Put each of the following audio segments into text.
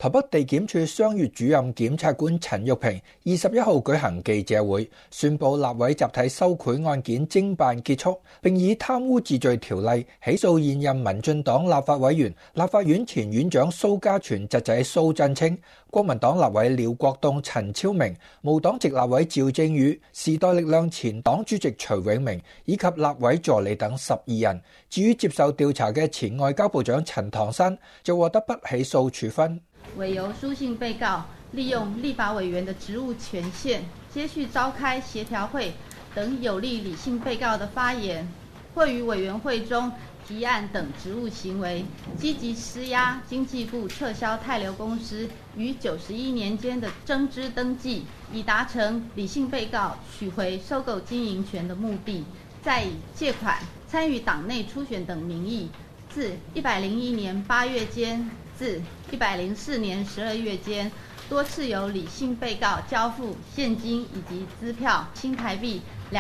台北地檢署商業主任檢察官陳玉萍21號舉行記者會，宣布立委集體收賄案件偵辦結束，並以貪污治罪條例起訴現任民進黨立法委員、立法院前院長蘇嘉全侄仔蘇震清、國民黨立委廖國棟、陳超明、無黨籍立委趙正宇、時代力量前黨主席徐永明以及立委助理等12人。至於接受調查嘅前外交部長陳唐山就獲得不起訴處分。 委由書信被告利用立法委員的職務權限，接續召開協調會等有利理性被告的發言，或於委員會中提案等職務行為，積極施壓經濟部撤銷泰流公司於91年間的增資登記，以達成理性被告取回收購經營權的目的，再以借款、參與黨內初選等名義，自101年8月間至104年12月間，多次由理性被告交付現金以及支票新台幣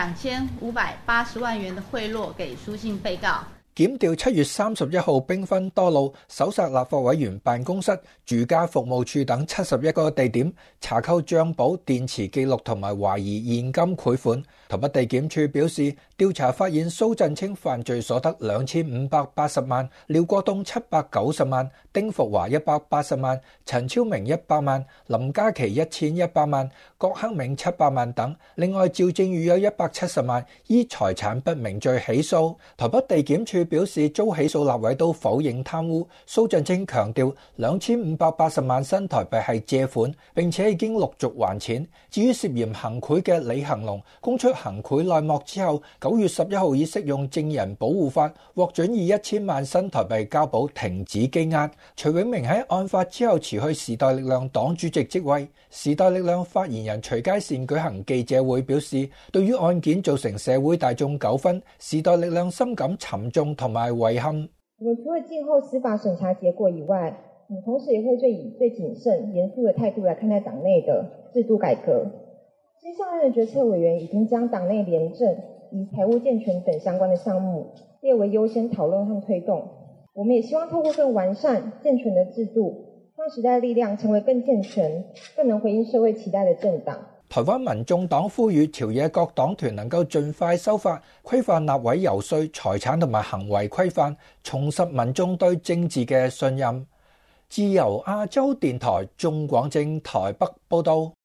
2580萬元的賄賂給書信被告。 檢調7月31號兵分多路，搜索立法委員辦公室、住家服務處等71個地點，查扣帳簿、電池記錄同埋懷疑現金賄款。台北地檢署表示，調查發現蘇震清犯罪所得2580萬，廖國棟790萬，丁福華180萬，陳超明100萬，林嘉琪1100萬，郭克銘700萬等。另外，趙正宇有170萬，依財產不明罪起訴。台北地檢署表示，遭起訴立委都否認貪污。蘇震清強調2580萬新台幣係借款，並且已經陸續還錢。至於涉嫌行賄嘅李恆龍，供出行賄內幕之後，9月11號以適用證人保護法獲准以1000萬新台幣交保停止羈押。徐永明喺案發之後辭去時代力量黨主席職位。時代力量發言人徐佳善舉行記者會表示，對於案件造成社會大眾糾紛，時代力量深感沉重同埋遺憾。 我們除了靜候司法審查結果以外，我們同時也會以最謹慎、嚴肅的態度來看待黨內的制度改革。新上任的決策委員已經將黨內廉政以財務健全等相關的項目列為優先討論和推動。我們也希望透過更完善、健全的制度，讓時代力量成為更健全、更能回應社會期待的政黨。 台灣民眾黨呼籲朝野各黨團能夠盡快修法，規範立委遊說、財產同埋行為規範，重拾民眾對政治嘅信任。自由亞洲電台鍾廣政台北報道。